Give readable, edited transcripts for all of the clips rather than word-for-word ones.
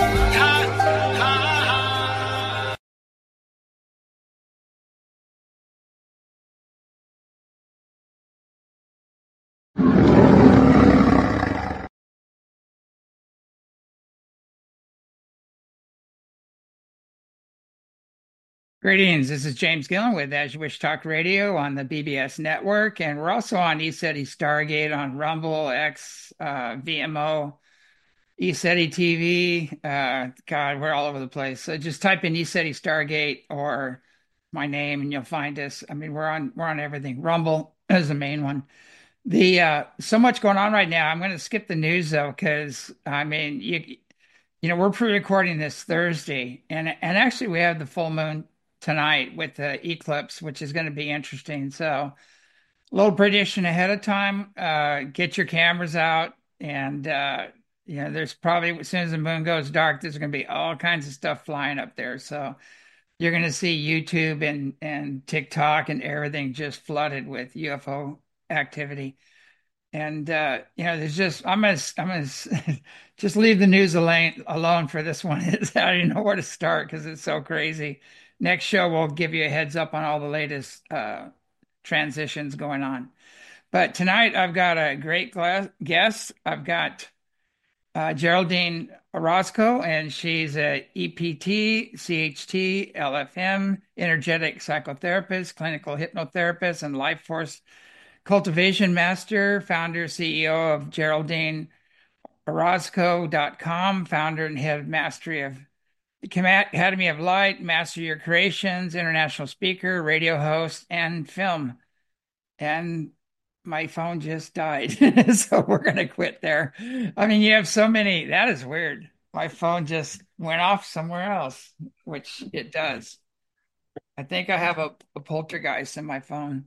Greetings. This is James Gillen with As You Wish Talk Radio on the BBS network, and we're also on ECETI Stargate on Rumble, X, VMO, ECETI TV. God, we're all over the place. So just type in ECETI Stargate or my name, and you'll find us. I mean, we're on everything. Rumble is the main one. The so much going on right now. I'm going to skip the news though, because I mean, we're pre-recording this Thursday, and actually we have the full moon tonight with the eclipse, which is going to be interesting. So, a little prediction ahead of time. Get your cameras out, and there's probably as soon as the moon goes dark, there's going to be all kinds of stuff flying up there. So you're going to see YouTube and TikTok and everything just flooded with UFO activity. And there's just I'm gonna just leave the news alone for this one. I don't even know where to start because it's so crazy. Next show we'll give you a heads up on all the latest transitions going on. But tonight I've got a great guest. I've got Geraldine Orozco, and she's a EPT, CHT, LFM, energetic psychotherapist, clinical hypnotherapist, and life force cultivation master, founder, CEO of GeraldineOrozco.com, founder and head of mastery of the Academy of Light, Master Your Creations, international speaker, radio host, and film. And my phone just died. So we're going to quit there. I mean, you have so many. That is weird. My phone just went off somewhere else, which it does. I think I have a poltergeist in my phone.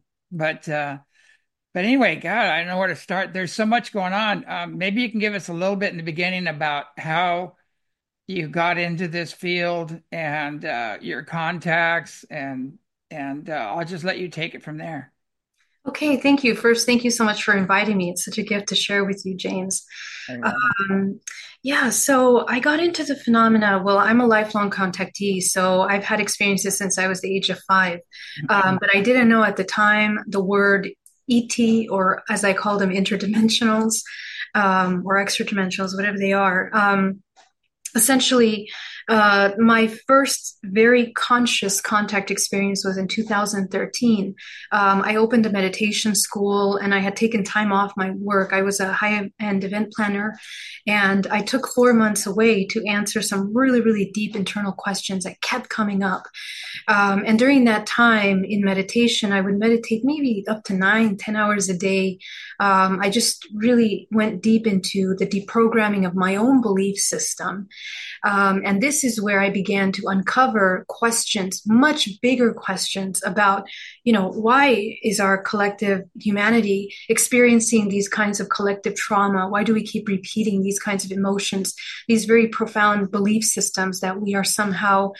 But anyway, God, I don't know where to start. There's so much going on. Maybe you can give us a little bit in the beginning about how you got into this field and your contacts, and I'll just let you take it from there. Okay, thank you. First, thank you so much for inviting me. It's such a gift to share with you, James. Very well. Um, yeah, so I got into the phenomena. Well, I'm a lifelong contactee, so I've had experiences since I was the age of 5. But I didn't know at the time the word ET, or as I call them, interdimensionals, or extra dimensionals, whatever they are. Essentially, my first very conscious contact experience was in 2013. I opened a meditation school and I had taken time off my work. I was a high-end event planner, and I took 4 months away to answer some really, really deep internal questions that kept coming up. And during that time in meditation, I would meditate maybe up to 9, 10 hours a day. I just really went deep into the deprogramming of my own belief system. And this is where I began to uncover questions, much bigger questions about, why is our collective humanity experiencing these kinds of collective trauma? Why do we keep repeating these kinds of emotions, these very profound belief systems that we are somehow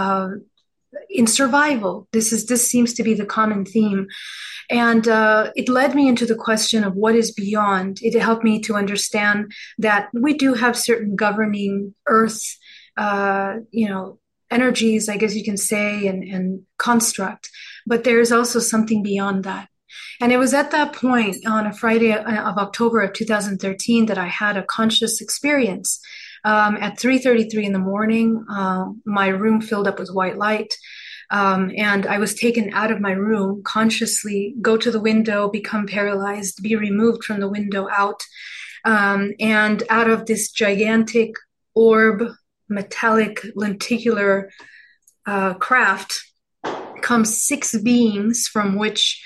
in survival? This seems to be the common theme. And it led me into the question of what is beyond. It helped me to understand that we do have certain governing earth, energies, I guess you can say, and construct, but there's also something beyond that. And it was at that point on a Friday of October of 2013 that I had a conscious experience. At 3:33 in the morning, my room filled up with white light. And I was taken out of my room, consciously go to the window, become paralyzed, be removed from the window out. And out of this gigantic orb, metallic lenticular craft comes 6 beings, from which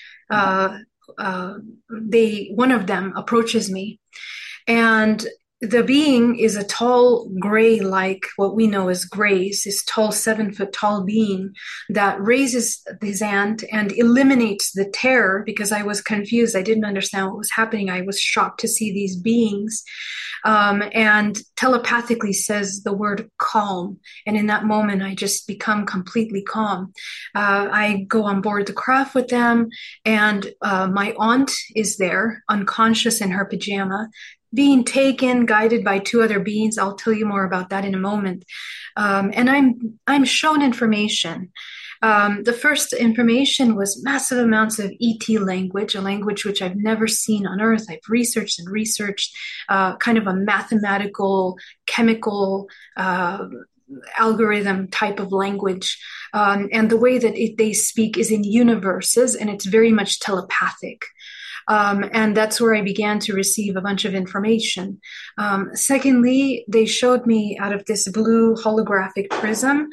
one of them approaches me. And the being is a tall gray, like what we know as grays, this tall 7-foot tall being that raises his hand and eliminates the terror, because I was confused. I didn't understand what was happening. I was shocked to see these beings, and telepathically says the word calm. And in that moment, I just become completely calm. I go on board the craft with them, and my aunt is there, unconscious in her pajama, being taken, guided by two other beings. I'll tell you more about that in a moment. And I'm shown information. The first information was massive amounts of ET language, a language which I've never seen on Earth. I've researched and researched, kind of a mathematical, chemical, algorithm type of language. And the way that they speak is in universes, and it's very much telepathic. And that's where I began to receive a bunch of information. Secondly, they showed me out of this blue holographic prism,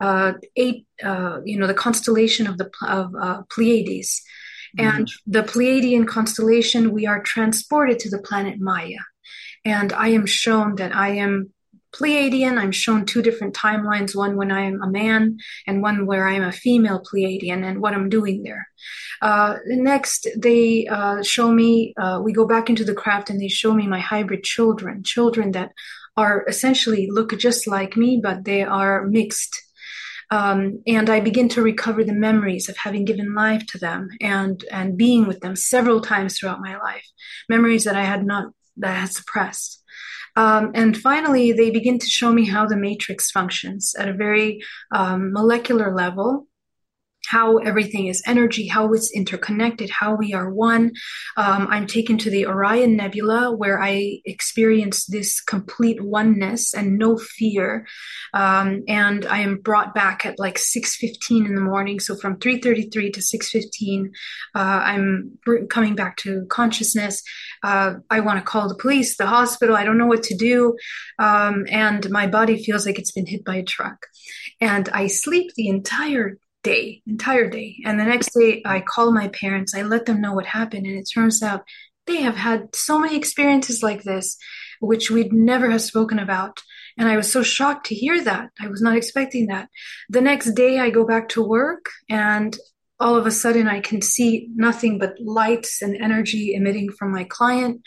the constellation of the Pleiades. And Mhm. the Pleiadian constellation, we are transported to the planet Maya. And I am shown that I am Pleiadian. I'm shown two different timelines, one when I am a man and one where I am a female Pleiadian, and what I'm doing there. Next, they show me, we go back into the craft and they show me my hybrid children, children that are essentially look just like me, but they are mixed. And I begin to recover the memories of having given life to them and being with them several times throughout my life, memories that I had not that I had suppressed. And finally, they begin to show me how the matrix functions at a very molecular level, how everything is energy, how it's interconnected, how we are one. I'm taken to the Orion Nebula where I experience this complete oneness and no fear. And I am brought back at like 6:15 in the morning. So from 3:33 to 6:15, I'm coming back to consciousness. I want to call the police, the hospital. I don't know what to do. And my body feels like it's been hit by a truck. And I sleep the entire day. And the next day, I call my parents, I let them know what happened. And it turns out they have had so many experiences like this, which we'd never have spoken about. And I was so shocked to hear that. I was not expecting that. The next day, I go back to work, and all of a sudden, I can see nothing but lights and energy emitting from my client.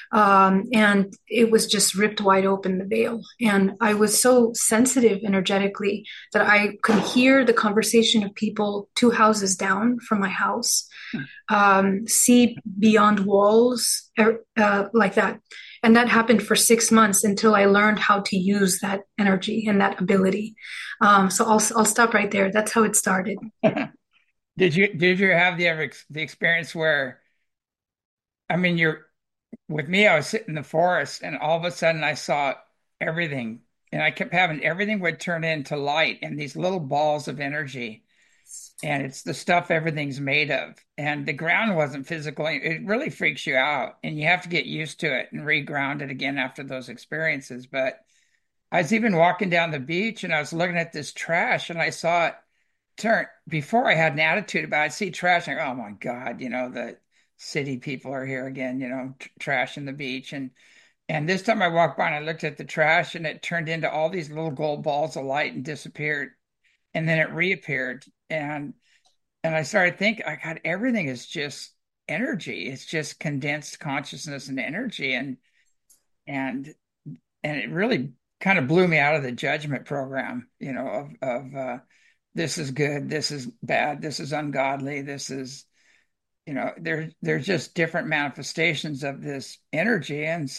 And it was just ripped wide open, the veil. And I was so sensitive energetically that I could hear the conversation of people two houses down from my house, see beyond walls, like that. And that happened for 6 months until I learned how to use that energy and that ability. So I'll stop right there. That's how it started. Did you have the experience where, I mean, you're with me, I was sitting in the forest and all of a sudden I saw everything, and I kept having everything would turn into light and these little balls of energy, and it's the stuff everything's made of, and the ground wasn't physical. It really freaks you out and you have to get used to it and re-ground it again after those experiences. But I was even walking down the beach and I was looking at this trash and I saw it turn. Before I had an attitude about it, I'd see trash and I go, oh my God, the city people are here again, trashing the beach. And this time I walked by and I looked at the trash and it turned into all these little gold balls of light and disappeared. And then it reappeared. And I started thinking, I God, everything is just energy. It's just condensed consciousness and energy. And and it really kind of blew me out of the judgment program, of this is good, this is bad, this is ungodly, this is, there's just different manifestations of this energy, and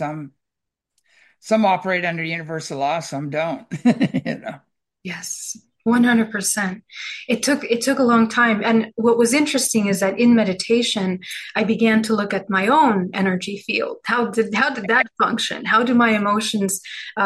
some operate under universal law, some don't. you know. Yes, 100%. It took a long time. And what was interesting is that in meditation, I began to look at my own energy field. How did that function? How do my emotions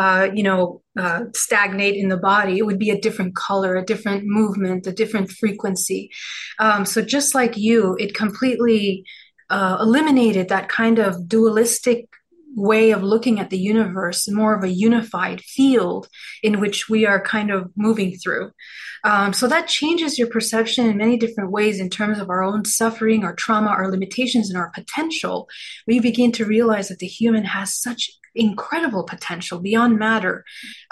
stagnate in the body? It would be a different color, a different movement, a different frequency. So just like you, it completely eliminated that kind of dualistic way of looking at the universe, more of a unified field in which we are kind of moving through. So that changes your perception in many different ways in terms of our own suffering, our trauma, our limitations, and our potential. We begin to realize that the human has such incredible potential beyond matter.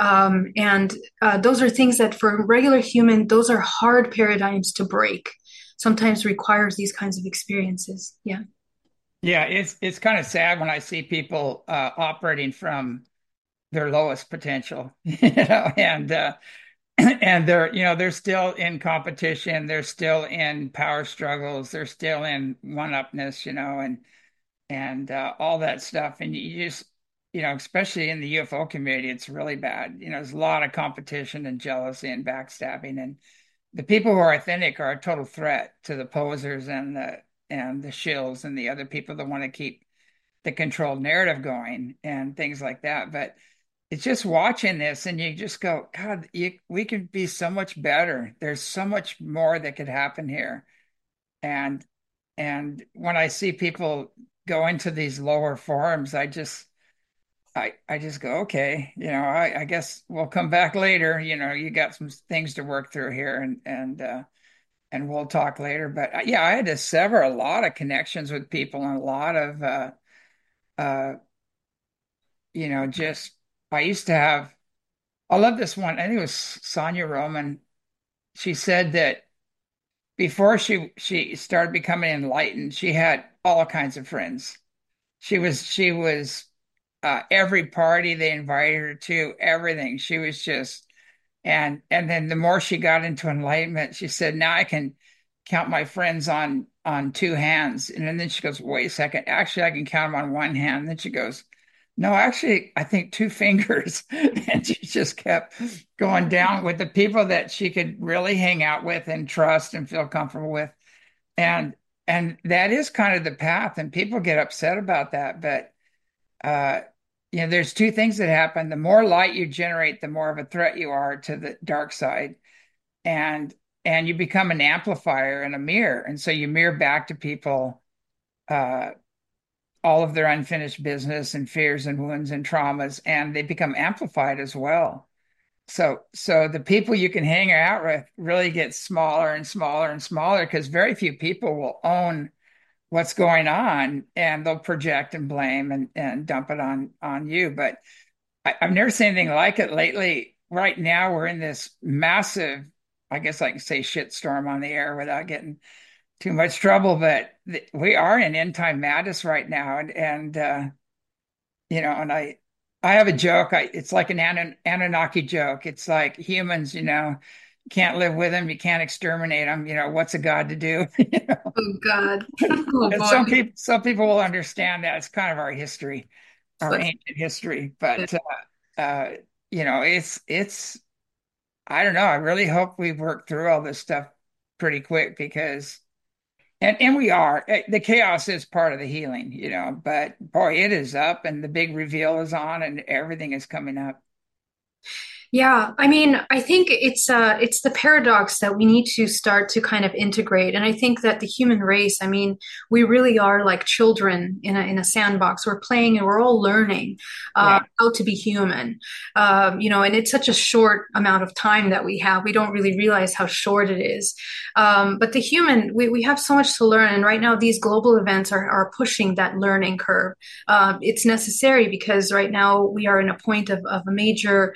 And those are things that for a regular human, those are hard paradigms to break. Sometimes requires these kinds of experiences. Yeah. Yeah, it's kind of sad when I see people operating from their lowest potential, and they're still in competition, they're still in power struggles, they're still in one-upness, and all that stuff. And you just especially in the UFO community, it's really bad. There's a lot of competition and jealousy and backstabbing, and the people who are authentic are a total threat to the posers and the shills and the other people that want to keep the controlled narrative going and things like that. But it's just watching this and you just go, God, we could be so much better. There's so much more that could happen here. And when I see people go into these lower forums, I just go, okay, I guess we'll come back later. You got some things to work through here and we'll talk later. But yeah, I had to sever a lot of connections with people and a lot of uh just I used to have I love this one. I think it was Sonia Roman. She said that before she started becoming enlightened, she had all kinds of friends. She was every party they invited her to, everything. She was just and then the more she got into enlightenment, she said, now I can count my friends on two hands. And then she goes, wait a second, actually I can count them on one hand. And then she goes, no, actually, I think two fingers. And she just kept going down with the people that she could really hang out with and trust and feel comfortable with. And and that is kind of the path. And people get upset about that. But uh, there's two things that happen. The more light you generate, the more of a threat you are to the dark side. And and you become an amplifier and a mirror. And so you mirror back to people uh all of their unfinished business and fears and wounds and traumas, and they become amplified as well. So the people you can hang out with really get smaller and smaller and smaller because very few people will own what's going on and they'll project and blame and dump it on you. But I've never seen anything like it lately. Right now, we're in this massive, I guess I can say shitstorm on the air without getting too much trouble, but we are in end time madness right now, and I have a joke. It's like an Anunnaki joke. It's like humans, can't live with them, you can't exterminate them. What's a god to do? Oh God. Oh And boy. some people will understand that it's kind of our history, our But ancient history. But it's I don't know. I really hope we work through all this stuff pretty quick because. And we are. The chaos is part of the healing, but boy, it is up and the big reveal is on and everything is coming up. yeah, I mean, I think it's the paradox that we need to start to kind of integrate. And I think that the human race, I mean, we really are like children in a sandbox. We're playing and we're all learning Yeah. how to be human. And it's such a short amount of time that we have. We don't really realize how short it is. But the human, we have so much to learn. And right now, these global events are pushing that learning curve. It's necessary because right now we are in a point of a major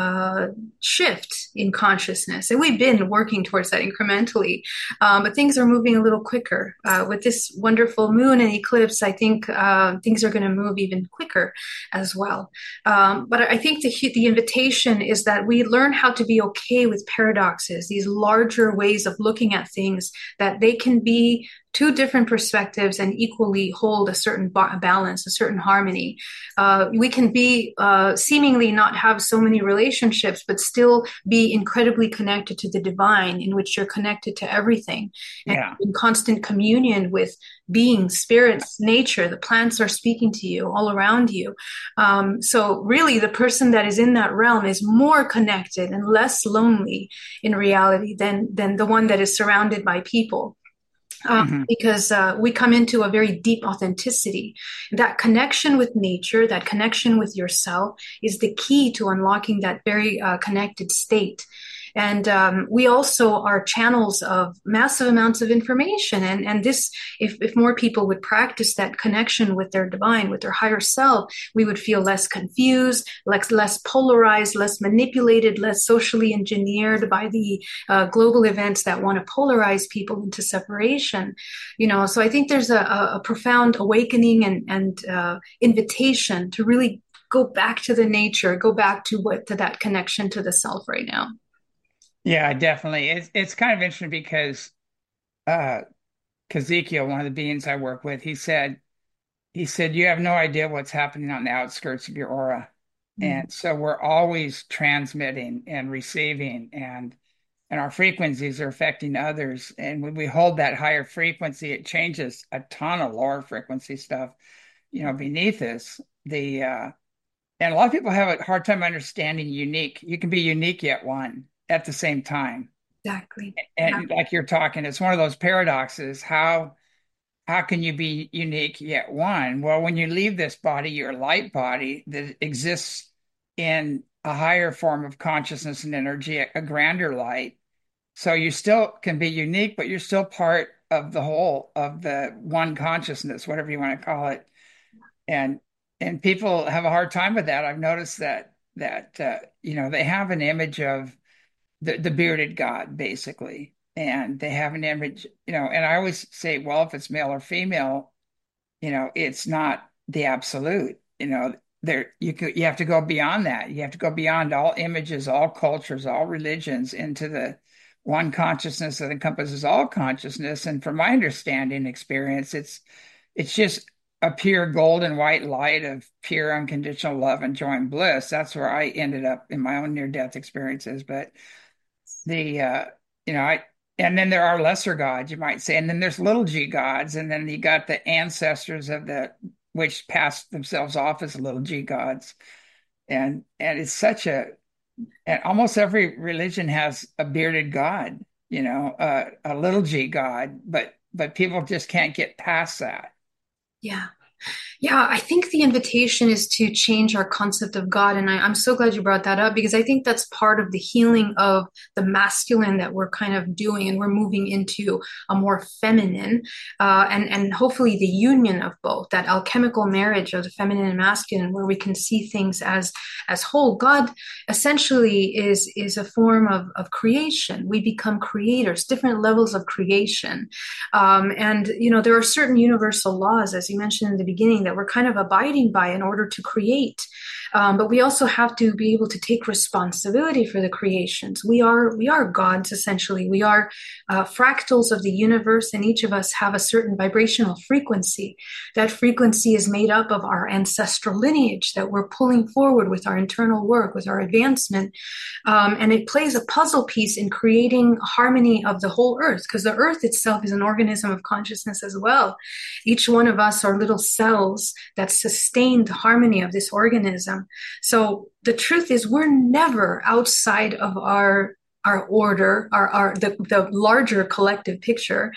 shift in consciousness. And we've been working towards that incrementally, but things are moving a little quicker. With this wonderful moon and eclipse, I think things are going to move even quicker as well. But I think the invitation is that we learn how to be okay with paradoxes, these larger ways of looking at things, that they can be two different perspectives and equally hold a certain balance, a certain harmony. We can be seemingly not have so many relationships, but still be incredibly connected to the divine, in which you're connected to everything and Yeah. in constant communion with beings, spirits, nature. The plants are speaking to you all around you. So really, the person that is in that realm is more connected and less lonely in reality than the one that is surrounded by people. Hmm. Because we come into a very deep authenticity. That connection with nature, that connection with yourself is the key to unlocking that very connected state. And we also are channels of massive amounts of information. And this, if more people would practice that connection with their divine, with their higher self, we would feel less confused, less polarized, less manipulated, less socially engineered by the global events that want to polarize people into separation. So I think there's a profound awakening and invitation to really go back to the nature, go back to that connection to the self right now. Yeah, definitely. It's kind of interesting because uh Ezekiel, one of the beings I work with, he said, he said, you have no idea what's happening on the outskirts of your aura. Mm. And so we're always transmitting and receiving, and our frequencies are affecting others. And when we hold that higher frequency, it changes a ton of lower frequency stuff, beneath us. And a lot of people have a hard time understanding unique. You can be unique yet one at the same time. Exactly. Yeah. And like you're talking, it's one of those paradoxes. How can you be unique yet one? Well, when you leave this body, your light body that exists in a higher form of consciousness and energy, a grander light. So you still can be unique, but you're still part of the whole of the one consciousness, whatever you want to call it. And people have a hard time with that. I've noticed that they have an image of the bearded God, basically. And they have an image, and I always say, well, if it's male or female, it's not the absolute. You have to go beyond that. You have to go beyond all images, all cultures, all religions into the one consciousness that encompasses all consciousness. And from my understanding experience, it's just a pure golden white light of pure unconditional love and joy and bliss. That's where I ended up in my own near-death experiences. But the I and then there are lesser gods, you might say, and then there's little g gods, and then you got the ancestors of the which passed themselves off as little g gods, and it's such a and almost every religion has a bearded god, a little g god, but people just can't get past that. Yeah. Yeah, I think the invitation is to change our concept of God. And I'm so glad you brought that up because I think that's part of the healing of the masculine that we're kind of doing. And we're moving into a more feminine, and hopefully the union of both, that alchemical marriage of the feminine and masculine, where we can see things as whole. God essentially is a form of creation. We become creators, different levels of creation. And there are certain universal laws, as you mentioned in the beginning, that we're kind of abiding by in order to create. But we also have to be able to take responsibility for the creations. We are gods, essentially. We are fractals of the universe, and each of us have a certain vibrational frequency. That frequency is made up of our ancestral lineage that we're pulling forward with our internal work, with our advancement. And it plays a puzzle piece in creating harmony of the whole earth, because the earth itself is an organism of consciousness as well. Each one of us are little cells that sustain the harmony of this organism. So the truth is, we're never outside of our order, the larger collective picture.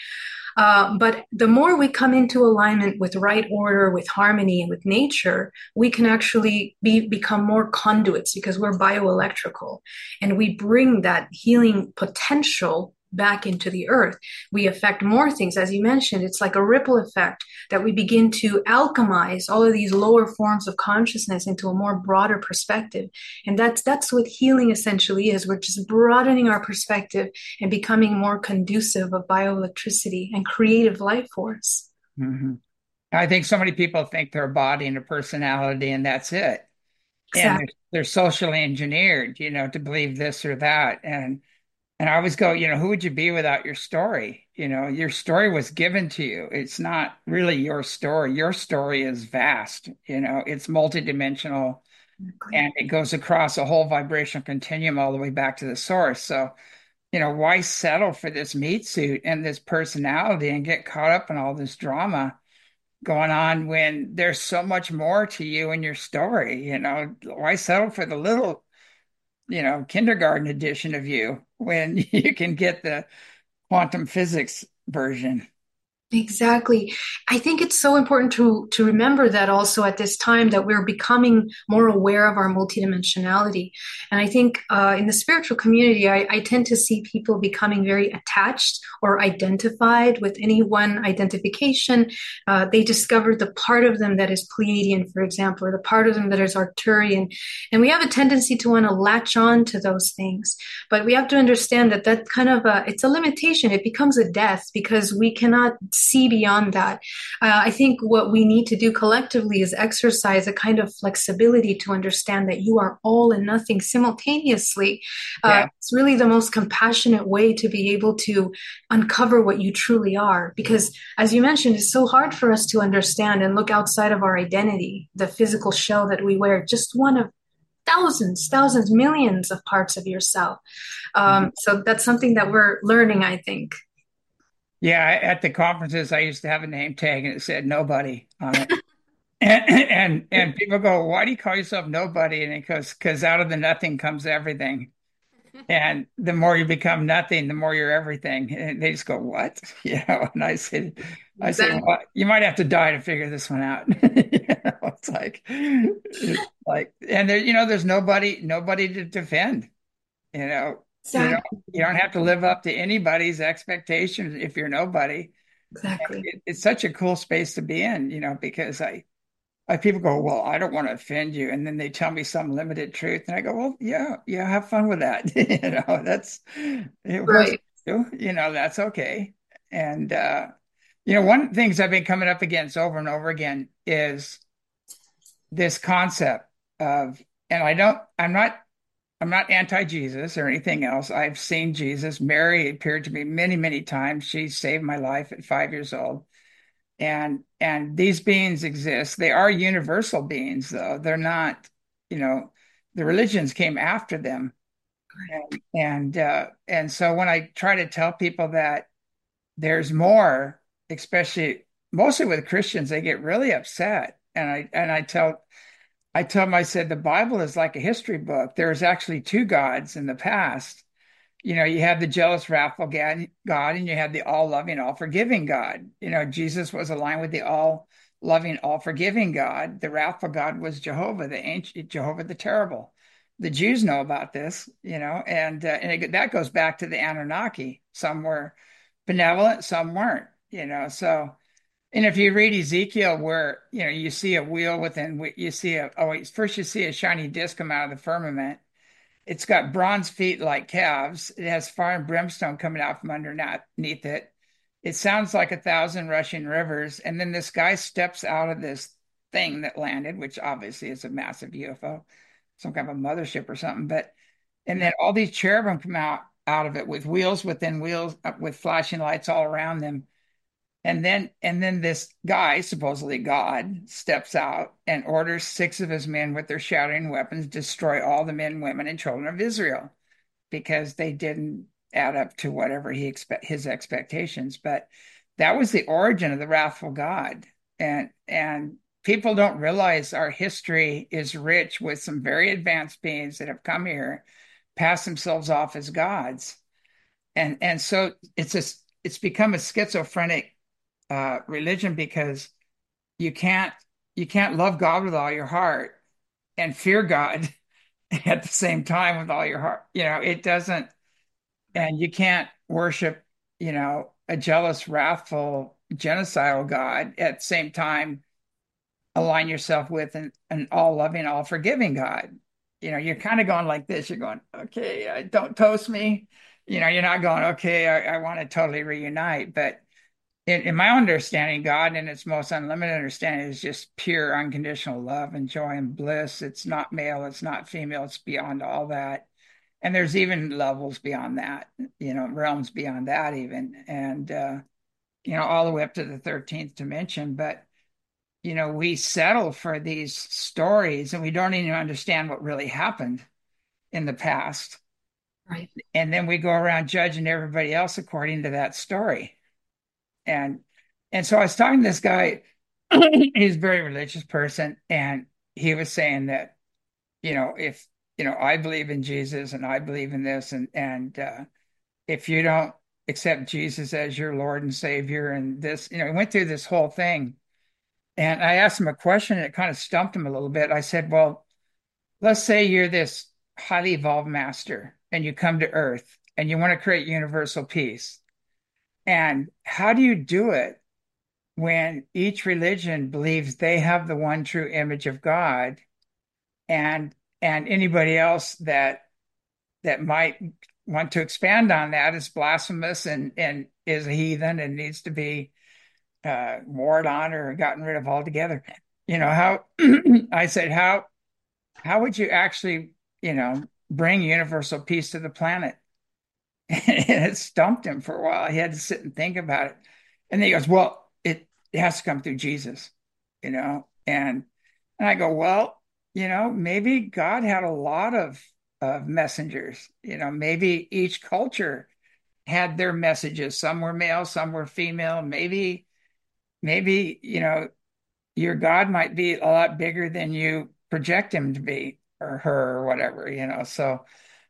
But the more we come into alignment with right order, with harmony, and with nature, we can actually become more conduits because we're bioelectrical, and we bring that healing potential back into the earth. We affect more things. As you mentioned, it's like a ripple effect that we begin to alchemize all of these lower forms of consciousness into a more broader perspective. And that's what healing essentially is. We're just broadening our perspective and becoming more conducive of bioelectricity and creative life force. Hmm. I think so many people think they're a body and a personality, and that's it. And Exactly. they're socially engineered, to believe this or that. And I always go, who would you be without your story? Your story was given to you. It's not really your story. Your story is vast, it's multidimensional, and it goes across a whole vibrational continuum all the way back to the source. So, why settle for this meat suit and this personality and get caught up in all this drama going on when there's so much more to you and your story? Why settle for the little, kindergarten edition of you when you can get the quantum physics version? Exactly. I think it's so important to remember that also at this time that we're becoming more aware of our multidimensionality. And I think in the spiritual community, I tend to see people becoming very attached or identified with any one identification. They discover the part of them that is Pleiadian, for example, or the part of them that is Arcturian. And we have a tendency to want to latch on to those things. But we have to understand that kind of it's a limitation. It becomes a death because we cannot see beyond that. I think what we need to do collectively is exercise a kind of flexibility to understand that you are all and nothing simultaneously. Yeah. It's really the most compassionate way to be able to uncover what you truly are. Because, as you mentioned, it's so hard for us to understand and look outside of our identity, the physical shell that we wear, just one of thousands, millions of parts of yourself. So that's something that we're learning, I think. Yeah, at the conferences, I used to have a name tag and it said nobody on it. And people go, why do you call yourself nobody? And it goes, because out of the nothing comes everything. And the more you become nothing, the more you're everything. And they just go, what? And I said, Exactly. well, you might have to die to figure this one out. And there's nobody to defend. You know, you don't, Exactly. you don't have to live up to anybody's expectations if you're nobody. Exactly. It's such a cool space to be in, because people go, well, I don't want to offend you. And then they tell me some limited truth. And I go, well, yeah, yeah, have fun with that. It works. Right. That's okay. And, one of the things I've been coming up against over and over again is this concept of, and I'm not anti-Jesus or anything else. I've seen Jesus. Mary appeared to me many, many times. She saved my life at 5 years old. And these beings exist. They are universal beings, though. They're not, the religions came after them. And so when I try to tell people that there's more, especially mostly with Christians, they get really upset. And I tell them, I said, the Bible is like a history book. There's actually two gods in the past. You have the jealous, wrathful God, and you have the all-loving, all-forgiving God. Jesus was aligned with the all-loving, all-forgiving God. The wrathful God was Jehovah, the ancient Jehovah, the terrible. The Jews know about this, that goes back to the Anunnaki. Some were benevolent, some weren't. So. And if you read Ezekiel, where you see a wheel within, you see first you see a shiny disc come out of the firmament. It's got bronze feet like calves. It has fire and brimstone coming out from underneath it. It sounds like 1,000 rushing rivers. And then this guy steps out of this thing that landed, which obviously is a massive UFO, some kind of a mothership or something. And then all these cherubim come out of it with wheels within wheels, with flashing lights all around them. And then this guy, supposedly God, steps out and orders 6 of his men with their shattering weapons destroy all the men, women, and children of Israel because they didn't add up to whatever his expectations. But that was the origin of the wrathful God. And people don't realize our history is rich with some very advanced beings that have come here, passed themselves off as gods. And so it's become a schizophrenic religion because you can't you can't love God with all your heart and fear God at the same time with all your heart. It doesn't, and you can't worship, a jealous, wrathful, genocidal God at the same time align yourself with an all loving, all forgiving God. You're kind of going like this. You're going, okay, don't toast me. You're not going, okay, I want to totally reunite. But in my understanding, God, in its most unlimited understanding, is just pure unconditional love and joy and bliss. It's not male, it's not female, it's beyond all that. And there's even levels beyond that, realms beyond that, even. And, all the way up to the 13th dimension. But, we settle for these stories and we don't even understand what really happened in the past. Right. And then we go around judging everybody else according to that story. And and so I was talking to this guy, he's a very religious person, and he was saying that, if I believe in Jesus and I believe in this, and if you don't accept Jesus as your Lord and Savior, and this, he went through this whole thing. And I asked him a question, and it kind of stumped him a little bit. I said, well, let's say you're this highly evolved master and you come to Earth and you want to create universal peace. And how do you do it when each religion believes they have the one true image of God, and anybody else that might want to expand on that is blasphemous and is a heathen and needs to be warred on or gotten rid of altogether. How I said, how would you actually, bring universal peace to the planet? And it stumped him for a while. He had to sit and think about it. And then he goes, well, it has to come through Jesus, and I go, well, maybe God had a lot of messengers. Maybe each culture had their messages. Some were male, some were female. Maybe, your God might be a lot bigger than you project him to be or her or whatever, So,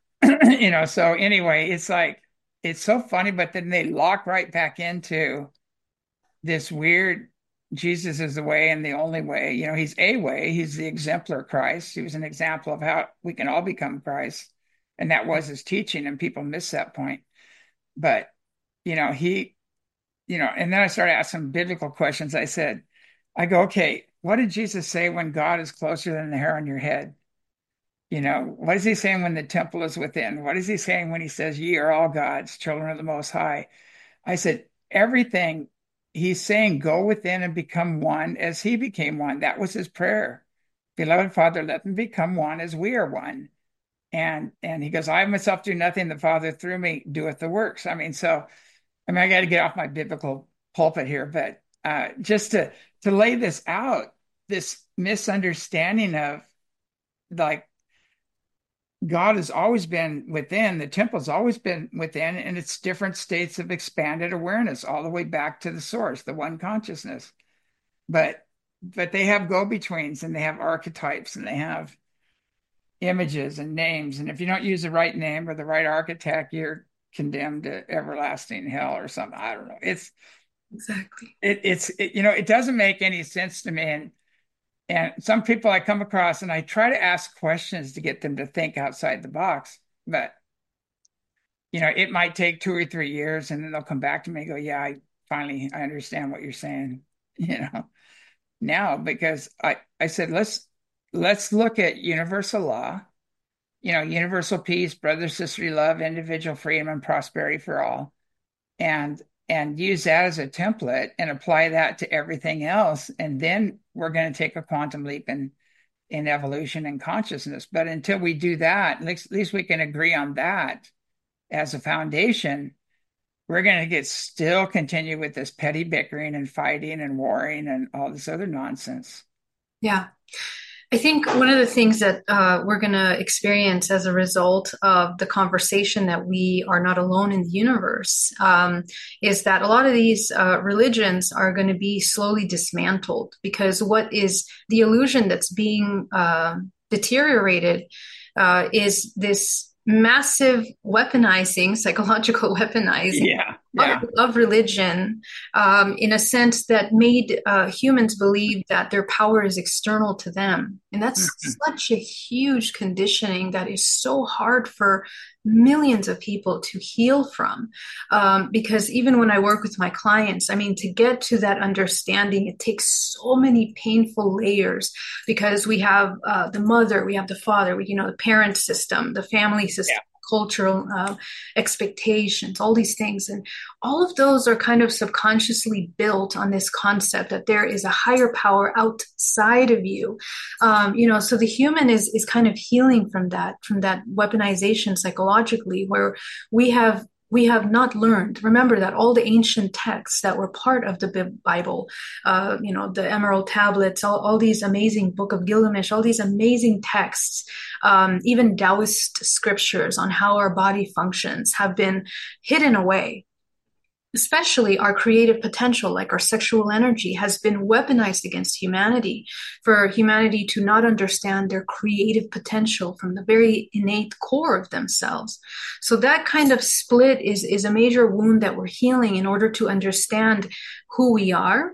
so anyway, it's like it's so funny, but then they lock right back into this weird Jesus is the way and the only way. He's a way, he's the exemplar Christ. He was an example of how we can all become Christ. And that was his teaching, and people miss that point. But, he, and then I started asking biblical questions. I go, okay, what did Jesus say when God is closer than the hair on your head? What is he saying when the temple is within? What is he saying when he says, ye are all God's children of the Most High? I said, everything he's saying, go within and become one as he became one. That was his prayer. Beloved Father, let them become one as we are one. And he goes, I myself do nothing, the Father through me doeth the works. I got to get off my biblical pulpit here, but just to lay this out, this misunderstanding of like God has always been within, the temple's always been within, and it's different states of expanded awareness all the way back to the source, the one consciousness. But they have go-betweens, and they have archetypes, and they have images and names. And if you don't use the right name or the right architect, you're condemned to everlasting hell or something. I don't know. Exactly. It doesn't make any sense to me. And some people I come across, and I try to ask questions to get them to think outside the box. But, it might take 2 or 3 years, and then they'll come back to me and go, yeah, I understand what you're saying, now, because I said, let's look at universal law, universal peace, brother, sisterly love, individual freedom, and prosperity for all. And use that as a template and apply that to everything else. And then we're going to take a quantum leap in evolution and consciousness. But until we do that, at least we can agree on that as a foundation. We're going to still continue with this petty bickering and fighting and warring and all this other nonsense. Yeah. I think one of the things that we're going to experience as a result of the conversation that we are not alone in the universe is that a lot of these religions are going to be slowly dismantled, because what is the illusion that's being deteriorated is this massive weaponizing, psychological weaponizing of religion, in a sense that made humans believe that their power is external to them. And that's such a huge conditioning that is so hard for millions of people to heal from. Because even when I work with my clients, to get to that understanding, it takes so many painful layers, because we have the mother, we have the father, the parent system, the family system. Yeah. Cultural expectations, all these things. And all of those are kind of subconsciously built on this concept that there is a higher power outside of you. So the human is kind of healing from that weaponization psychologically, where we have not learned. Remember that all the ancient texts that were part of the Bible, the Emerald Tablets, all these amazing Book of Gilgamesh, all these amazing texts, even Taoist scriptures on how our body functions have been hidden away. Especially our creative potential, like our sexual energy, has been weaponized against humanity, for humanity to not understand their creative potential from the very innate core of themselves. So that kind of split is a major wound that we're healing in order to understand who we are.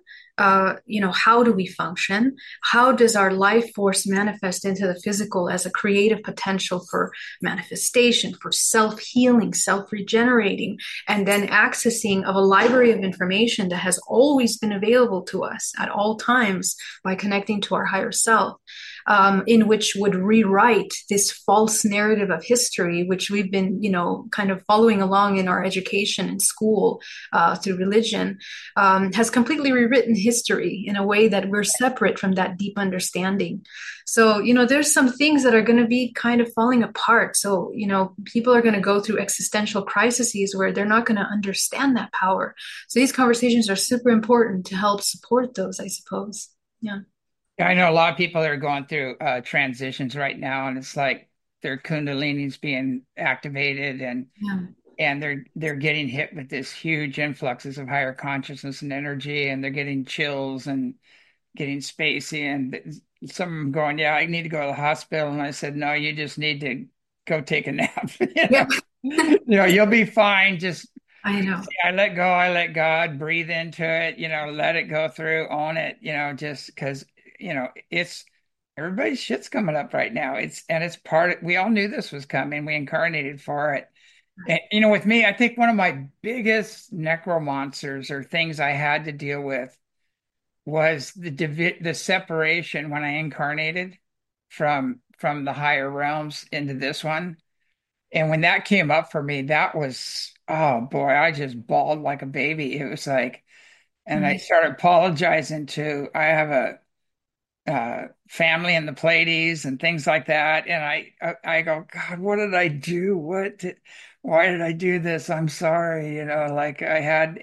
How do we function? How does our life force manifest into the physical as a creative potential for manifestation, for self-healing, self-regenerating, and then accessing of a library of information that has always been available to us at all times by connecting to our higher self. in which would rewrite this false narrative of history, which we've been, kind of following along in our education in school through religion, has completely rewritten history in a way that we're separate from that deep understanding. So, there's some things that are going to be kind of falling apart. So, people are going to go through existential crises where they're not going to understand that power. So these conversations are super important to help support those, I suppose. Yeah. I know a lot of people that are going through transitions right now, and it's like their kundalini's being activated, and Yeah. they're getting hit with this huge influxes of higher consciousness and energy, and they're getting chills and getting spacey, and some of them going, "Yeah, I need to go to the hospital," and I said, "No, you just need to go take a nap." Yeah. You'll be fine. Just I know. I let go, I let God, breathe into it, let it go through, own it, just because, it's everybody's shit's coming up right now. It's we all knew this was coming. We incarnated for it. And, with me, I think one of my biggest necromancers or things I had to deal with was the separation when I incarnated from the higher realms into this one. And when that came up for me, that was, oh boy, I just bawled like a baby. It was like, and I Right. started apologizing I have a family in the Pleiades and things like that. And I go, God, what did I do? Why did I do this? I'm sorry. Like I had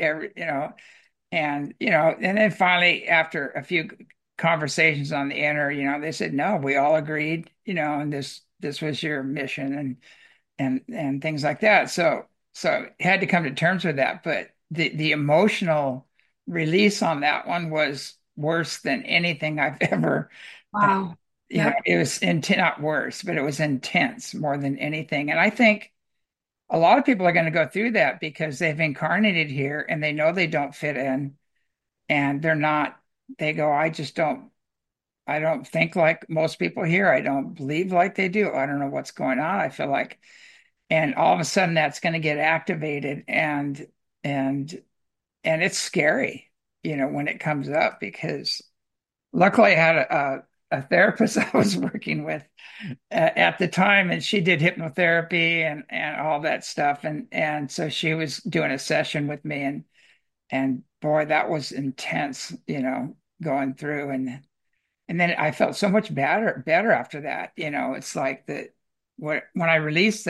and then finally, after a few conversations on the inner, they said, no, we all agreed, and this was your mission. And things like that. So had to come to terms with that. But the emotional release on that one was worse than anything I've ever. Wow. Yep. It was not worse, but it was intense more than anything. And I think a lot of people are going to go through that because they've incarnated here and they know they don't fit in, and they're not. They go, I just don't. I don't think like most people here. I don't believe like they do. I don't know what's going on. I feel like, and all of a sudden that's going to get activated, and it's scary, when it comes up, because luckily I had a therapist I was working with at the time, and she did hypnotherapy and all that stuff, and so she was doing a session with me, and boy, that was intense, going through, and then I felt so much better after that. It's like that when I released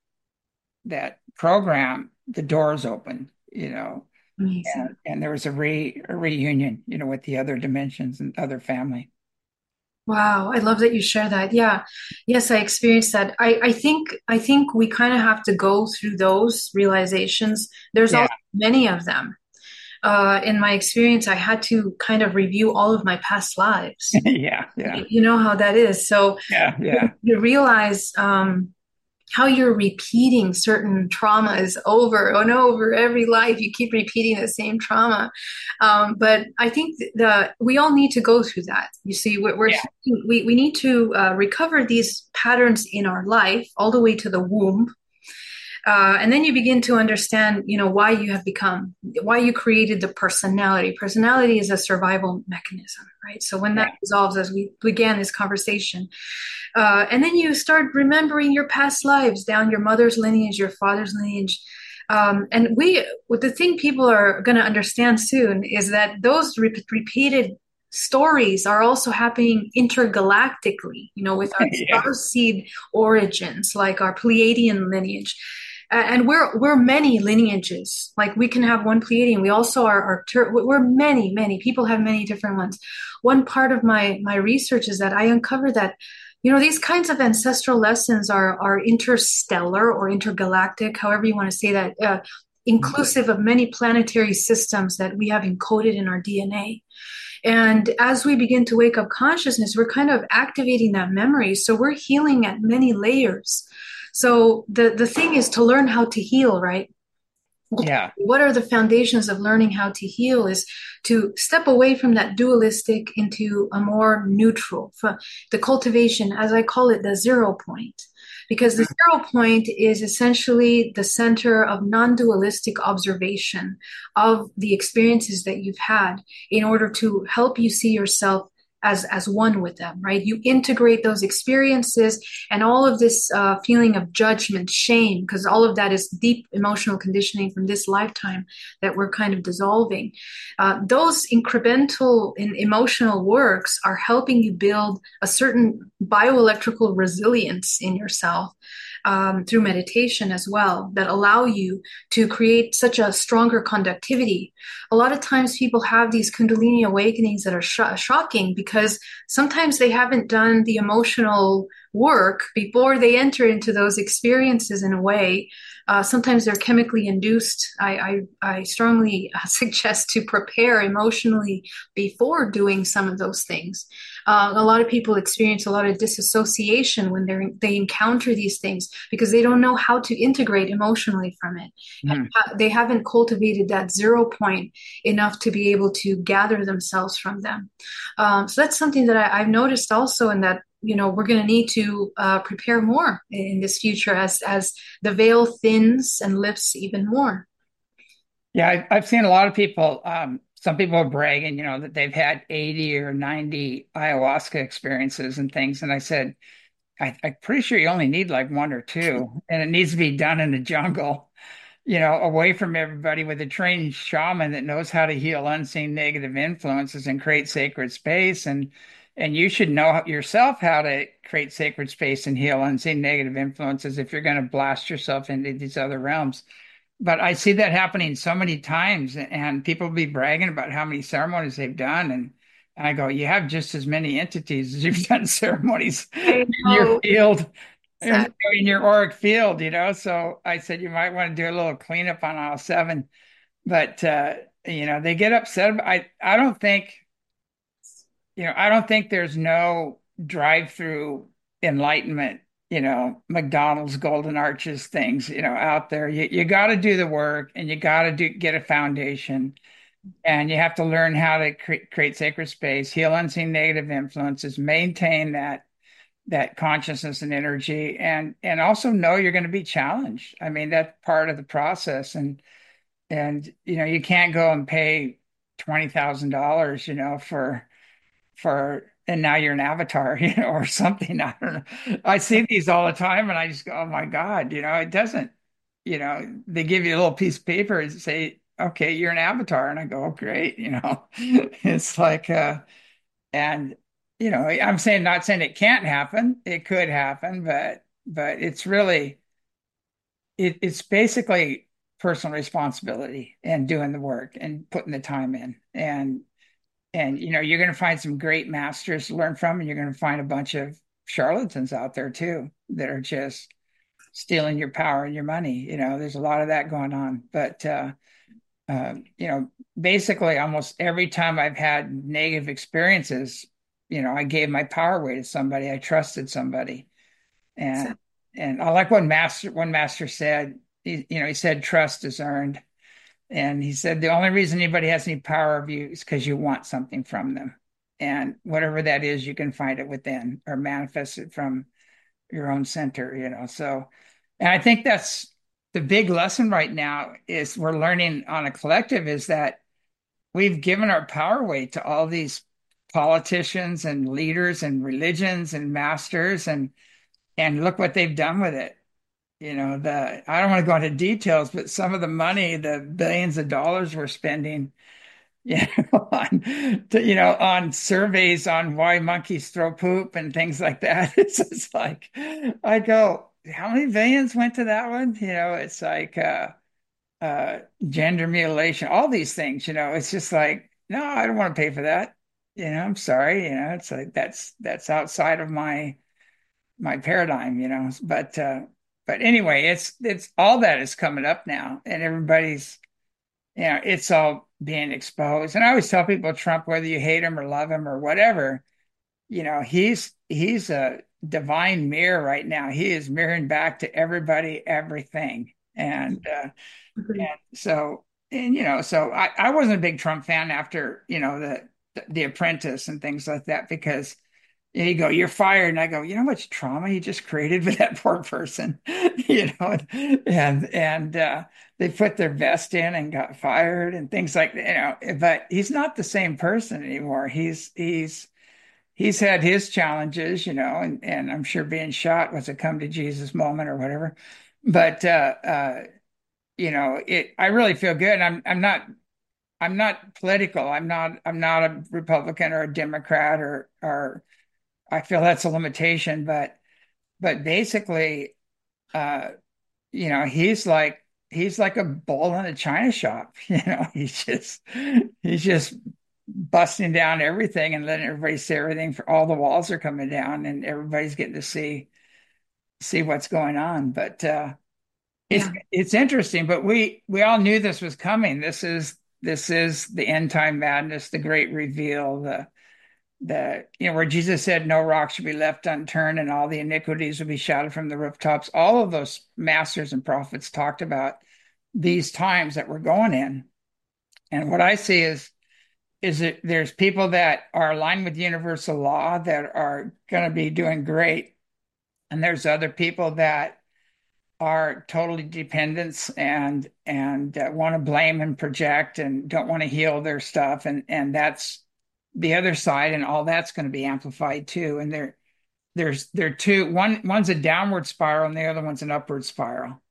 that program, the doors open, Amazing. and there was a reunion, with the other dimensions and other family. Wow. I love that you share that. Yeah. Yes, I experienced that. I think we kind of have to go through those realizations. There's Yeah, also many of them. In my experience, I had to kind of review all of my past lives. yeah, yeah, You know how that is. So yeah, yeah, you realize how you're repeating certain traumas over and over every life. You keep repeating the same trauma. But I think we all need to go through that. You see, yeah, we need to recover these patterns in our life all the way to the womb. And then you begin to understand, why you have become, why you created the personality. Personality is a survival mechanism, right? So when that yeah, dissolves, as we began this conversation, and then you start remembering your past lives down your mother's lineage, your father's lineage. And the thing people are going to understand soon is that those repeated stories are also happening intergalactically, with our yeah, star seed origins, like our Pleiadian lineage. And we're many lineages. Like we can have one Pleiadian. We also we're many people have many different ones. One part of my research is that I uncover that these kinds of ancestral lessons are interstellar or intergalactic, however you want to say that, inclusive of many planetary systems that we have encoded in our DNA. And as we begin to wake up consciousness, we're kind of activating that memory. So we're healing at many layers. So the thing is to learn how to heal, right? yeah, What are the foundations of learning how to heal is to step away from that dualistic into a more neutral, the cultivation, as I call it, the 0 point. Because the 0 point is essentially the center of non-dualistic observation of the experiences that you've had in order to help you see yourself as one with them, right? You integrate those experiences and all of this feeling of judgment, shame, because all of that is deep emotional conditioning from this lifetime that we're kind of dissolving. Those incremental and emotional works are helping you build a certain bioelectrical resilience in yourself through meditation as well that allow you to create such a stronger conductivity. A lot of times people have these Kundalini awakenings that are shocking because sometimes they haven't done the emotional work before they enter into those experiences in a way. Sometimes they're chemically induced. I strongly suggest to prepare emotionally before doing some of those things. A lot of people experience a lot of disassociation when they encounter these things because they don't know how to integrate emotionally from it. Mhm. They haven't cultivated that zero point enough to be able to gather themselves from them. So that's something that I've noticed also, and that we're going to need to prepare more in this future as the veil thins and lifts even more. Yeah, I've seen a lot of people. Some people are bragging, that they've had 80 or 90 ayahuasca experiences and things. And I said, I'm pretty sure you only need like one or two, and it needs to be done in the jungle, away from everybody with a trained shaman that knows how to heal unseen negative influences and create sacred space. And you should know yourself how to create sacred space and heal unseen negative influences if you're going to blast yourself into these other realms. But I see that happening so many times, and people be bragging about how many ceremonies they've done. And I go, you have just as many entities as you've done ceremonies I in your know. field, in, Exactly. in your auric field, So I said, you might want to do a little cleanup on aisle seven. But, they get upset. I don't think, I don't think there's no drive-through enlightenment, McDonald's golden arches things, out there. You got to do the work, and you got to get a foundation, and you have to learn how to create sacred space, heal unseen negative influences, maintain that consciousness and energy, and also know you're going to be challenged. I mean, that's part of the process. And you can't go and pay $20,000, for and now you're an avatar, or something. I don't know. I see these all the time, and I just go, oh my God, it doesn't, they give you a little piece of paper and say, okay, you're an avatar. And I go, oh, great, it's like, and I'm saying, not saying it can't happen. It could happen, but it's really, it's basically personal responsibility and doing the work and putting the time in. And you're going to find some great masters to learn from, and you're going to find a bunch of charlatans out there too that are just stealing your power and your money. There's a lot of that going on. But uh, you know, basically almost every time I've had negative experiences, I gave my power away to somebody. I trusted somebody. And and I like what one master said. He said trust is earned. And he said the only reason anybody has any power of you is because you want something from them. And whatever that is, you can find it within or manifest it from your own center. So, and I think that's the big lesson right now is we're learning on a collective is that we've given our power away to all these politicians and leaders and religions and masters, and look what they've done with it. I don't want to go into details, but some of the money, the billions of dollars we're spending, on surveys on why monkeys throw poop and things like that. It's just like, I go, how many billions went to that one? It's like gender mutilation, all these things. It's just like, no, I don't want to pay for that. I'm sorry. It's like that's outside of my paradigm. But anyway, it's all that is coming up now, and everybody's, it's all being exposed. And I always tell people, Trump, whether you hate him or love him or whatever, he's a divine mirror right now. He is mirroring back to everybody, everything. Agreed. So I wasn't a big Trump fan after, the Apprentice and things like that, because you go, you're fired. And I go, how much trauma he just created with that poor person, and they put their vest in and got fired and things like that, but he's not the same person anymore. He's he's had his challenges, and I'm sure being shot was a come to Jesus moment or whatever. But I really feel good. I'm not political. I'm not a Republican or a Democrat or I feel that's a limitation, but basically, uh, he's like a bull in a china shop. He's just busting down everything and letting everybody see everything. For all the walls are coming down, and everybody's getting to see what's going on. But it's Yeah. it's interesting. But we all knew this was coming. This is the end time madness, the great reveal, the where Jesus said no rock should be left unturned and all the iniquities will be shouted from the rooftops. All of those masters and prophets talked about these times that we're going in. And what I see is that there's people that are aligned with universal law that are going to be doing great, and there's other people that are totally dependents and want to blame and project and don't want to heal their stuff, and that's the other side, and all that's going to be amplified too. And they're two. One's a downward spiral, and the other one's an upward spiral.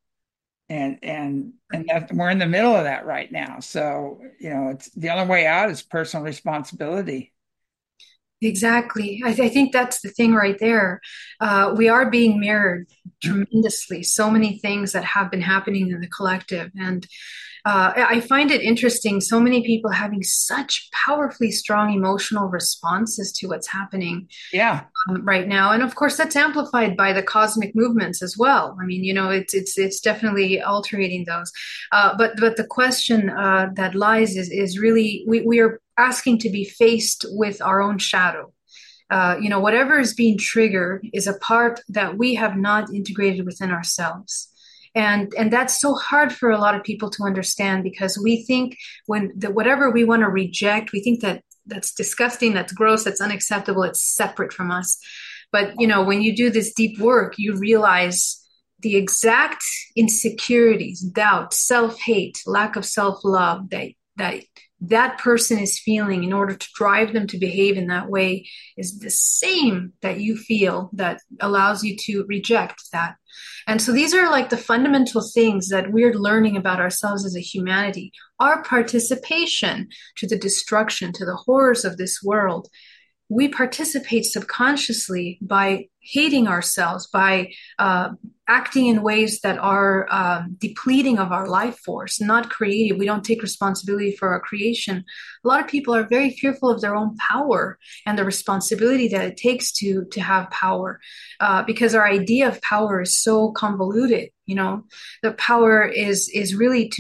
And that we're in the middle of that right now. So it's the only way out is personal responsibility. Exactly. I think that's the thing right there. We are being mirrored tremendously. So many things that have been happening in the collective. And I find it interesting, so many people having such powerfully strong emotional responses to what's happening Yeah, right now. And of course, that's amplified by the cosmic movements as well. I mean, it's definitely altering those. But the question that lies is really we are asking to be faced with our own shadow. Whatever is being triggered is a part that we have not integrated within ourselves. And that's so hard for a lot of people to understand because we think whatever we want to reject, we think that that's disgusting, that's gross, that's unacceptable, it's separate from us. But when you do this deep work, you realize the exact insecurities, doubt, self-hate, lack of self-love that person is feeling in order to drive them to behave in that way is the same that you feel that allows you to reject that. And so these are like the fundamental things that we're learning about ourselves as a humanity. Our participation to the destruction, to the horrors of this world, we participate subconsciously by hating ourselves, by acting in ways that are depleting of our life force, not creative. We don't take responsibility for our creation. A lot of people are very fearful of their own power and the responsibility that it takes to have power, because our idea of power is so convoluted. The power is really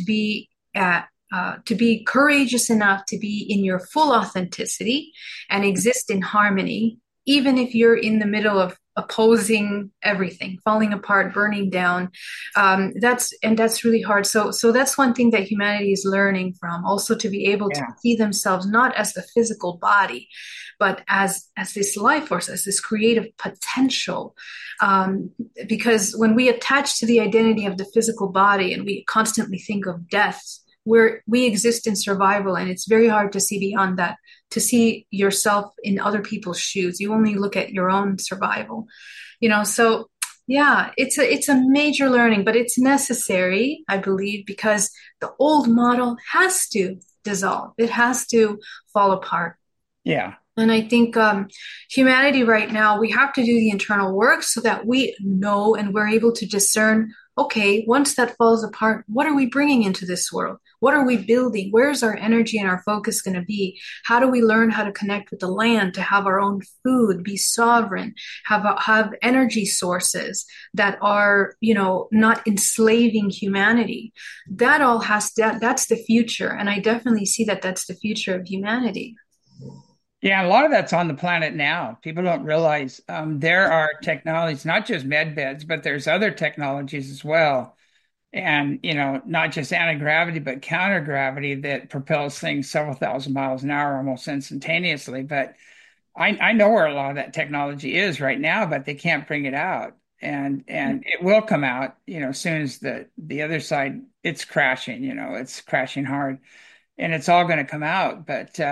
to be courageous enough to be in your full authenticity and exist in harmony, even if you're in the middle of opposing everything, falling apart, burning down. That's really hard. So that's one thing that humanity is learning from, also to be able to yeah, see themselves not as the physical body, but as this life force, as this creative potential. Because when we attach to the identity of the physical body and we constantly think of death, we exist in survival, and it's very hard to see beyond that, to see yourself in other people's shoes. You only look at your own survival, so yeah, it's a major learning, but it's necessary, I believe, because the old model has to dissolve, it has to fall apart. yeah. And I think humanity right now, we have to do the internal work so that we know and we're able to discern, okay, once that falls apart, what are we bringing into this world? What are we building? Where's our energy and our focus going to be? How do we learn how to connect with the land, to have our own food, be sovereign, have energy sources that are, not enslaving humanity? That all that's the future. And I definitely see that that's the future of humanity. Yeah, a lot of that's on the planet now. People don't realize there are technologies, not just med beds, but there's other technologies as well. And, not just anti-gravity, but counter-gravity that propels things several thousand miles an hour almost instantaneously. But I know where a lot of that technology is right now, but they can't bring it out. And it will come out, as soon as the other side, it's crashing, it's crashing hard, and it's all going to come out. But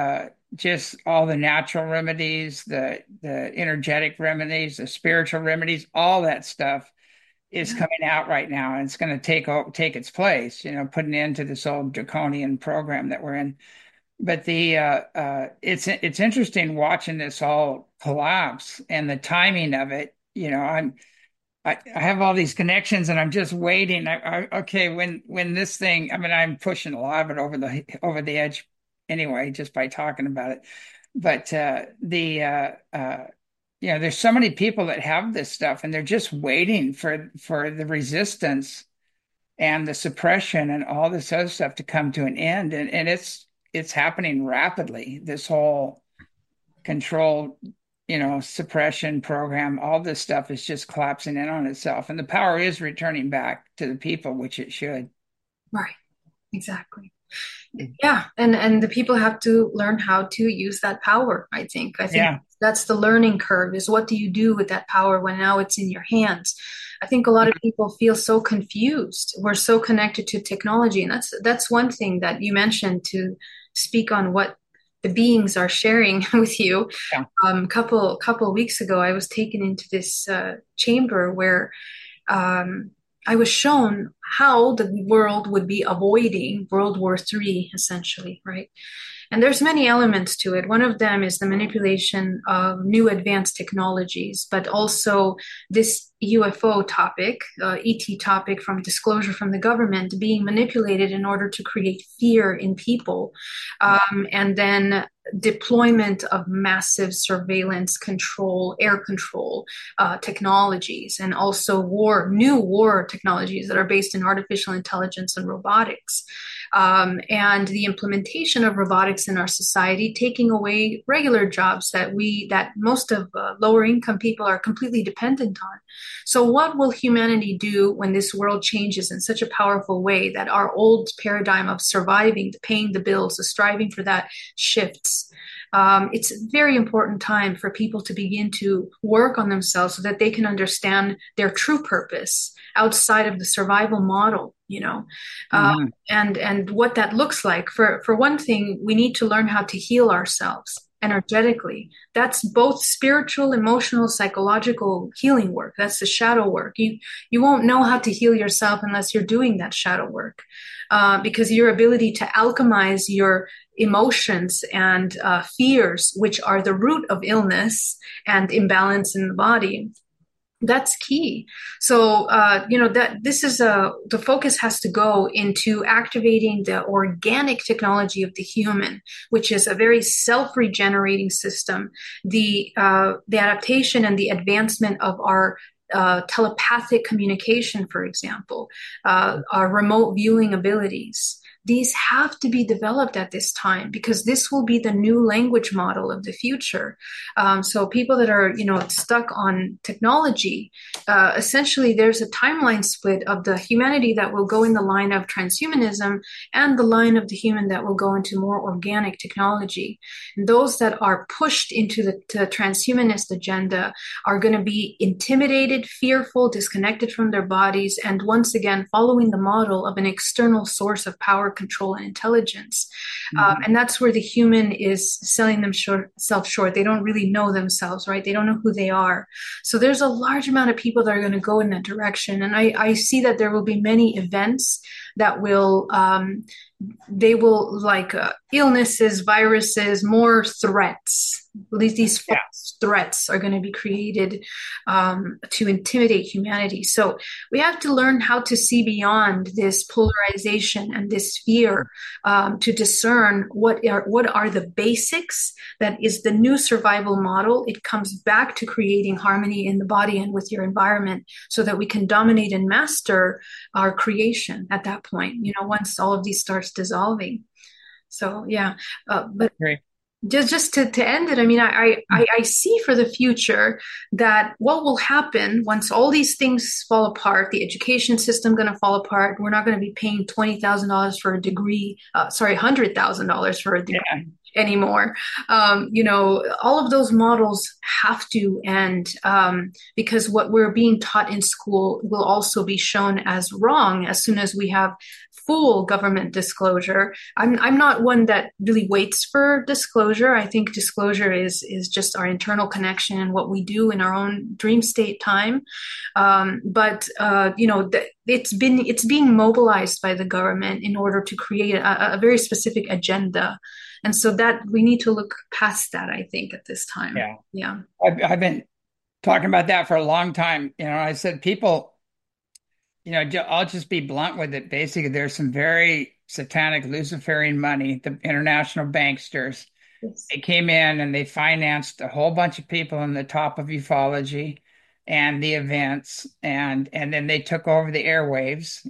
just all the natural remedies, the energetic remedies, the spiritual remedies, all that stuff is Yeah. coming out right now, and it's going to take its place, put an end to this old draconian program that we're in. But it's interesting watching this all collapse and the timing of it. I have all these connections, and I'm just waiting. Okay, when this thing, I mean, I'm pushing a lot of it over the edge anyway, just by talking about it. But there's so many people that have this stuff, and they're just waiting for the resistance and the suppression and all this other stuff to come to an end, and it's happening rapidly. This whole control, suppression program, all this stuff is just collapsing in on itself. And the power is returning back to the people, which it should. Right. Exactly. Yeah, and the people have to learn how to use that power, I think. I think Yeah. that's the learning curve, is what do you do with that power when now it's in your hands? I think a lot of people feel so confused. We're so connected to technology, and that's one thing that you mentioned, to speak on what the beings are sharing with you. Yeah. Couple weeks ago, I was taken into this chamber where um, I was shown how the world would be avoiding World War III, essentially, right? And there's many elements to it. One of them is the manipulation of new advanced technologies, but also this UFO topic, ET topic, from disclosure from the government being manipulated in order to create fear in people. And then deployment of massive surveillance control, air control technologies, and also new war technologies that are based in artificial intelligence and robotics. And the implementation of robotics in our society, taking away regular jobs that most of lower income people are completely dependent on. So, what will humanity do when this world changes in such a powerful way that our old paradigm of surviving, paying the bills, the striving for that shifts? It's a very important time for people to begin to work on themselves so that they can understand their true purpose outside of the survival model, Mhm. and what that looks like. For one thing, we need to learn how to heal ourselves energetically. That's both spiritual, emotional, psychological healing work. That's the shadow work. You won't know how to heal yourself unless you're doing that shadow work, because your ability to alchemize your emotions and fears, which are the root of illness and imbalance in the body, that's key. So, that this is the focus has to go into activating the organic technology of the human, which is a very self-regenerating system. The adaptation and the advancement of our telepathic communication, for example, our remote viewing abilities. These have to be developed at this time, because this will be the new language model of the future. So people that are, stuck on technology, essentially there's a timeline split of the humanity that will go in the line of transhumanism and the line of the human that will go into more organic technology. And those that are pushed into the transhumanist agenda are going to be intimidated, fearful, disconnected from their bodies, and once again following the model of an external source of power, control, and intelligence. Mhm. And that's where the human is selling themselves short. They don't really know themselves, right? They don't know who they are. So there's a large amount of people that are going to go in that direction. And I see that there will be many events that will, they will, like illnesses, viruses, more threats. These Yeah. false threats are going to be created to intimidate humanity. So we have to learn how to see beyond this polarization and this fear, to discern what are the basics that is the new survival model. It comes back to creating harmony in the body and with your environment, so that we can dominate and master our creation at that point, once all of these starts dissolving. So yeah, but Great. just to end it, I mean, I see for the future that what will happen once all these things fall apart, the education system going to fall apart. We're not going to be paying $20,000 for a degree, $100,000 for a degree. Yeah. anymore. All of those models have to end, because what we're being taught in school will also be shown as wrong as soon as we have full government disclosure. I'm not one that really waits for disclosure. I think disclosure is just our internal connection and what we do in our own dream state time. It's being mobilized by the government in order to create a very specific agenda, and so that we need to look past that, I think, at this time. Yeah. Yeah. I've been talking about that for a long time. I said people, I'll just be blunt with it. Basically, there's some very satanic Luciferian money, the international banksters. Yes. They came in and they financed a whole bunch of people in the top of ufology and the events, and then they took over the airwaves,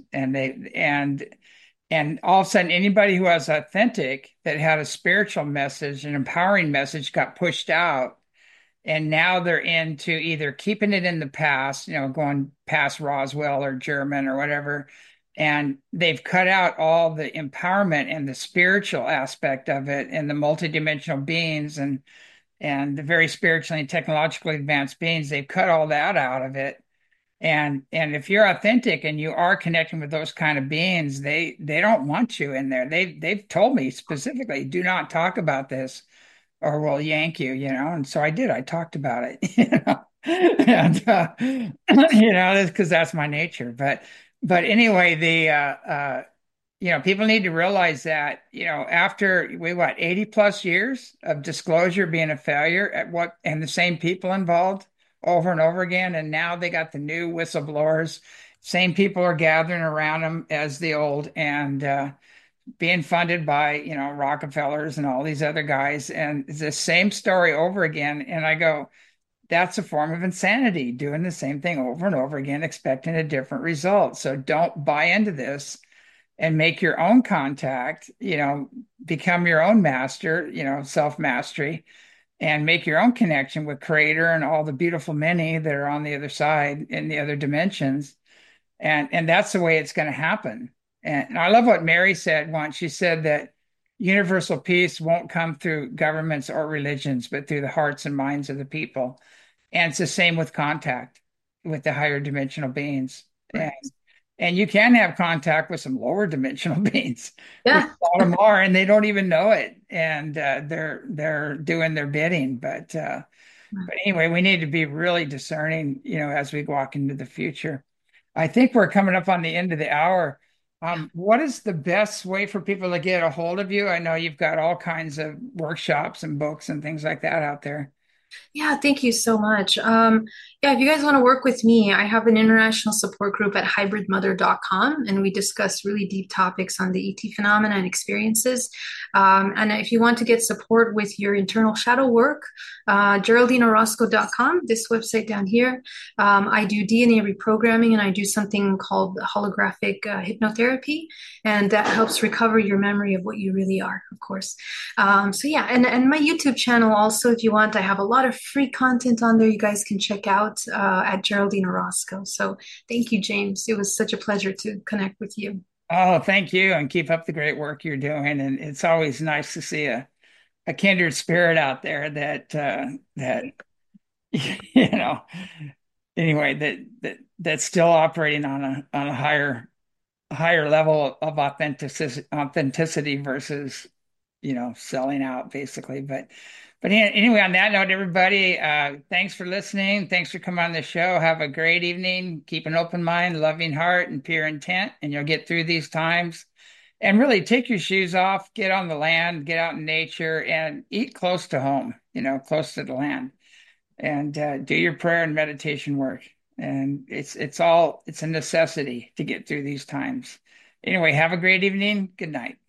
and all of a sudden anybody who was authentic that had a spiritual message, an empowering message, got pushed out. And now they're into either keeping it in the past, going past Roswell or German or whatever. And they've cut out all the empowerment and the spiritual aspect of it and the multidimensional beings and the very spiritually and technologically advanced beings. They've cut all that out of it. And if you're authentic and you are connecting with those kind of beings, they don't want you in there. They've told me specifically, do not talk about this or we'll yank you, And so I did. I talked about it, and because that's my nature. But anyway, people need to realize that, after 80 plus years of disclosure being a failure and the same people involved over and over again, and now they got the new whistleblowers, same people are gathering around them as the old, and being funded by, Rockefellers and all these other guys. And it's the same story over again. And I go, that's a form of insanity, doing the same thing over and over again, expecting a different result. So don't buy into this and make your own contact, become your own master, self-mastery, and make your own connection with Creator and all the beautiful many that are on the other side in the other dimensions. And that's the way it's going to happen. And I love what Mary said once. She said that universal peace won't come through governments or religions, but through the hearts and minds of the people. And it's the same with contact with the higher dimensional beings. Right. And you can have contact with some lower dimensional beings, which Yeah. a lot of them are, and they don't even know it. And they're doing their bidding. But anyway, we need to be really discerning, as we walk into the future. I think we're coming up on the end of the hour. What is the best way for people to get a hold of you? I know you've got all kinds of workshops and books and things like that out there. Yeah, thank you so much. Yeah, if you guys want to work with me, I have an international support group at hybridmother.com, and we discuss really deep topics on the ET phenomena and experiences. And if you want to get support with your internal shadow work, GeraldineOrozco.com, this website down here. I do DNA reprogramming, and I do something called holographic hypnotherapy, and that helps recover your memory of what you really are, of course. So yeah, and my YouTube channel also, if you want, I have a lot of free content on there you guys can check out at Geraldine Orozco. So thank you, James. It was such a pleasure to connect with you. Oh, thank you, and keep up the great work you're doing. And it's always nice to see a kindred spirit out there that you know anyway that's still operating on a higher level of authenticity versus selling out basically. But anyway, on that note, everybody, thanks for listening. Thanks for coming on the show. Have a great evening. Keep an open mind, loving heart, and pure intent, and you'll get through these times. And really take your shoes off, get on the land, get out in nature, and eat close to home, close to the land, and do your prayer and meditation work. And it's a necessity to get through these times. Anyway, have a great evening. Good night.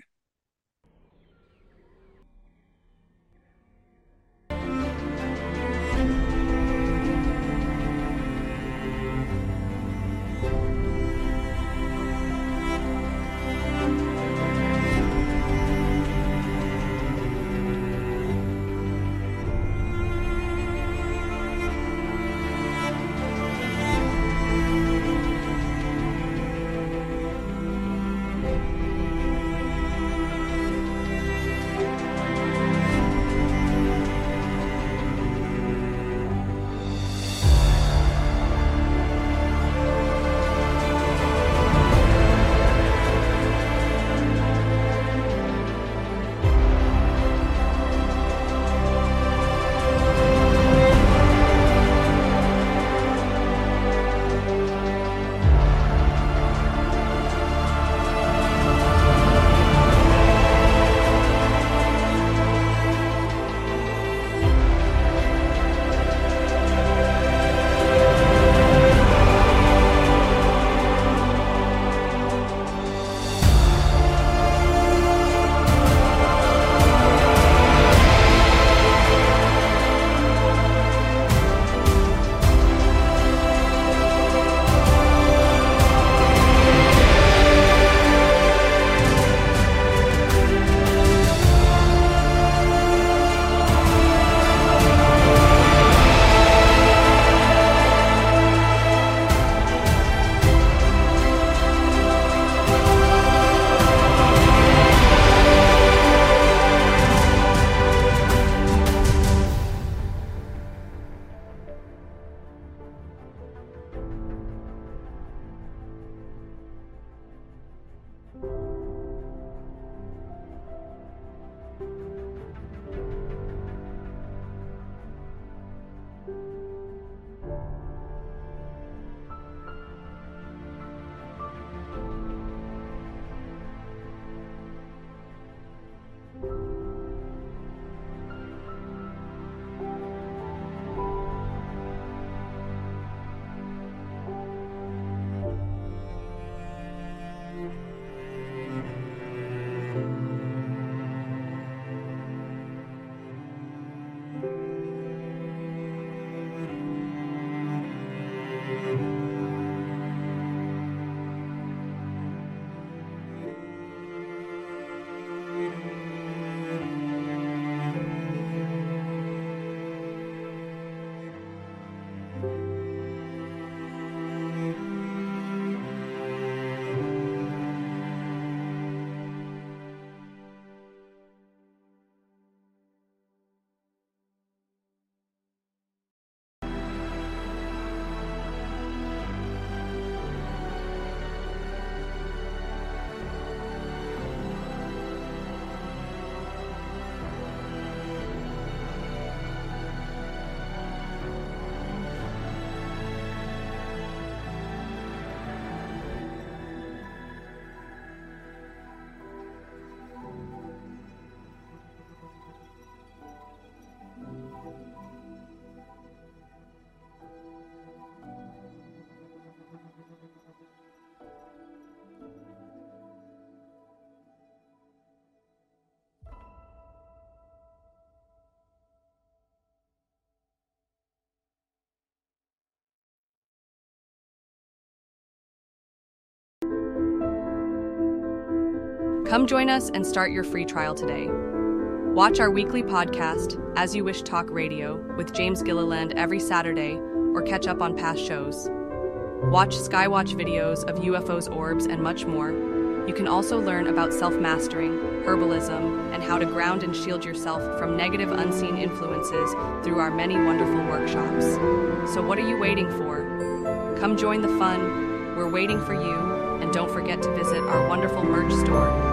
Come join us and start your free trial today. Watch our weekly podcast, As You Wish Talk Radio, with James Gilliland every Saturday, or catch up on past shows. Watch Skywatch videos of UFOs, orbs, and much more. You can also learn about self-mastering, herbalism, and how to ground and shield yourself from negative unseen influences through our many wonderful workshops. So what are you waiting for? Come join the fun. We're waiting for you. And don't forget to visit our wonderful merch store